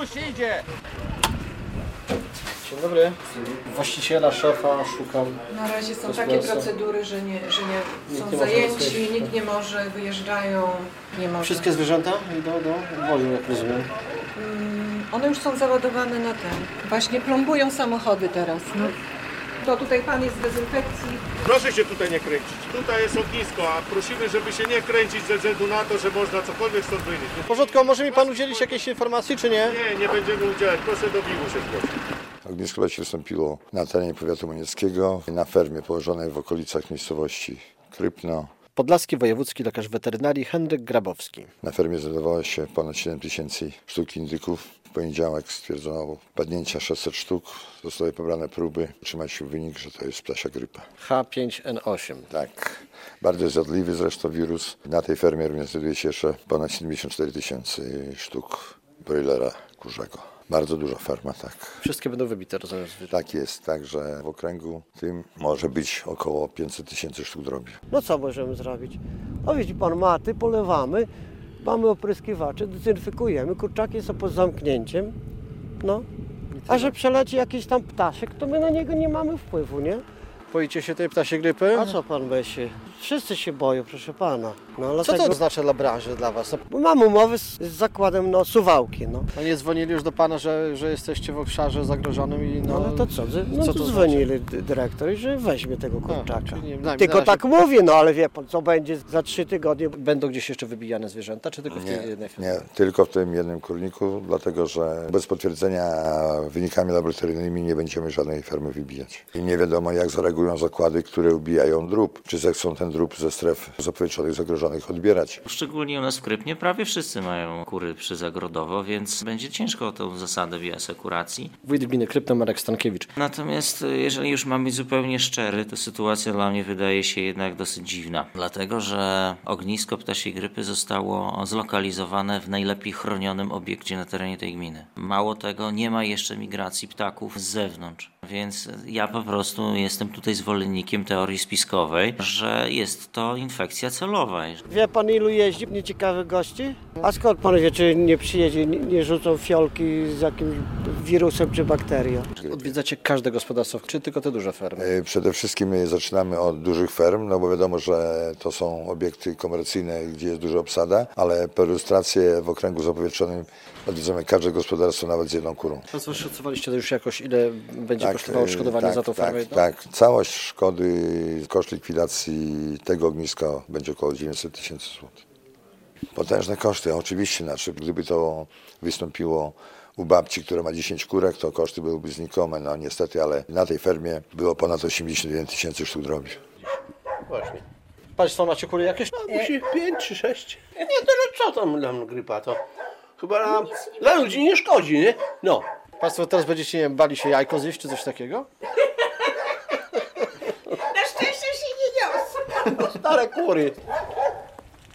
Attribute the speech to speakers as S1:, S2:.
S1: Już idzie!
S2: Dzień dobry. Właściciela, szefa szukam.
S3: Na razie są takie procedury, że nie są zajęci, nikt nie może, wyjeżdżają, nie może.
S2: Wszystkie zwierzęta idą do wozu, jak rozumiem.
S3: One już są załadowane na ten. Właśnie plombują samochody teraz. No. To tutaj pan jest z dezynfekcji.
S4: Proszę się tutaj nie kręcić. Tutaj jest ognisko, a prosimy, żeby się nie kręcić ze względu na to, że można cokolwiek stąd wynieść.
S2: W porządku, a może mi pan udzielić jakiejś informacji, czy nie?
S4: Nie będziemy udzielać. Proszę do biegu się zgłosić.
S5: Ognisko leśne wystąpiło na terenie powiatu monieckiego, na fermie położonej w okolicach miejscowości Krypno.
S2: Podlaski wojewódzki lekarz weterynarii Henryk Grabowski.
S5: Na fermie znajdowało się ponad 7 tysięcy sztuk indyków. W poniedziałek stwierdzono padnięcia 600 sztuk. Zostały pobrane próby. Trzymać się wynik, że to jest ptasia grypa.
S2: H5N8.
S5: Tak. Bardzo zjadliwy zresztą wirus. Na tej fermie również znajduje się jeszcze ponad 74 tysięcy sztuk broilera kurzego. Bardzo duża ferma, tak.
S2: Wszystkie będą wybite, rozumiem.
S5: Tak jest, także w okręgu tym może być około 500 tysięcy sztuk drobiu.
S6: No co możemy zrobić? No widzi pan, maty, polewamy, mamy opryskiwacze, dezynfekujemy, kurczaki są pod zamknięciem, no. A że przeleci jakiś tam ptaszek, to my na niego nie mamy wpływu, nie?
S2: Boicie się tej ptasiej grypy?
S6: A co pan by się? Wszyscy się boją, proszę pana. No,
S2: Co
S6: dlatego...
S2: to oznacza dla branży, dla was?
S6: Mam umowę z zakładem, no, Suwałki, no.
S2: A nie dzwonili już do pana, że jesteście w obszarze zagrożonym i
S6: No, to co? No
S2: co
S6: to
S2: to
S6: dzwonili dyrektor i że weźmie tego kurczaka.
S2: czyli nie,
S6: Tylko
S2: na razie-
S6: tak mówię, no ale wie pan, co będzie za 3 tygodnie.
S2: Będą gdzieś jeszcze wybijane zwierzęta, czy tylko w tej jednej chwili?
S5: Nie, tylko w tym jednym kurniku, dlatego że bez potwierdzenia wynikami laboratoryjnymi nie będziemy żadnej fermy wybijać. I nie wiadomo, jak zareagują zakłady, które ubijają drób. Czy zechcą ten drób ze stref zapowietrzonych, zagrożonych odbierać.
S7: Szczególnie u nas w Krypnie prawie wszyscy mają kury przyzagrodowo, więc będzie ciężko o tą zasadę bioasekuracji.
S2: Wójt gminy Krypno Marek Stankiewicz.
S7: Natomiast jeżeli już mam być zupełnie szczery, to sytuacja dla mnie wydaje się jednak dosyć dziwna. Dlatego, że ognisko ptasiej grypy zostało zlokalizowane w najlepiej chronionym obiekcie na terenie tej gminy. Mało tego, nie ma jeszcze migracji ptaków z zewnątrz. Więc ja po prostu jestem tutaj zwolennikiem teorii spiskowej, że jest to infekcja celowa.
S6: Wie pan, ilu jeździ nieciekawych gości? A skąd pan wie, czy nie przyjedzie, nie rzucą fiolki z jakimś wirusem czy bakterią?
S2: Odwiedzacie każde gospodarstwo, czy tylko te duże fermy?
S5: Przede wszystkim my zaczynamy od dużych ferm, no bo wiadomo, że to są obiekty komercyjne, gdzie jest duża obsada, ale perystrację w okręgu zapowietrzonym odwiedzamy każde gospodarstwo, nawet z jedną kurą.
S2: Państwo szacowaliście to już jakoś, ile będzie kosztowało odszkodowanie za tą fermę jedną?
S5: Tak. Całość szkody, koszt likwidacji tego ogniska będzie około 900 tysięcy złotych. Potężne koszty, oczywiście. Znaczy, gdyby to wystąpiło u babci, która ma 10 kurek, to koszty byłyby znikome. No niestety, ale na tej fermie było ponad 81 tysięcy sztuk drobiu.
S8: Właśnie.
S2: Państwo macie kury jakieś?
S8: Musi 5 czy 6. Nie, to co tam dla grypa to? Chyba dla ludzi nie szkodzi, nie? No.
S2: Państwo teraz będziecie, nie wiem, bali się jajko zjeść, czy coś takiego?
S9: Na szczęście się nie niosą.
S8: Stare kury.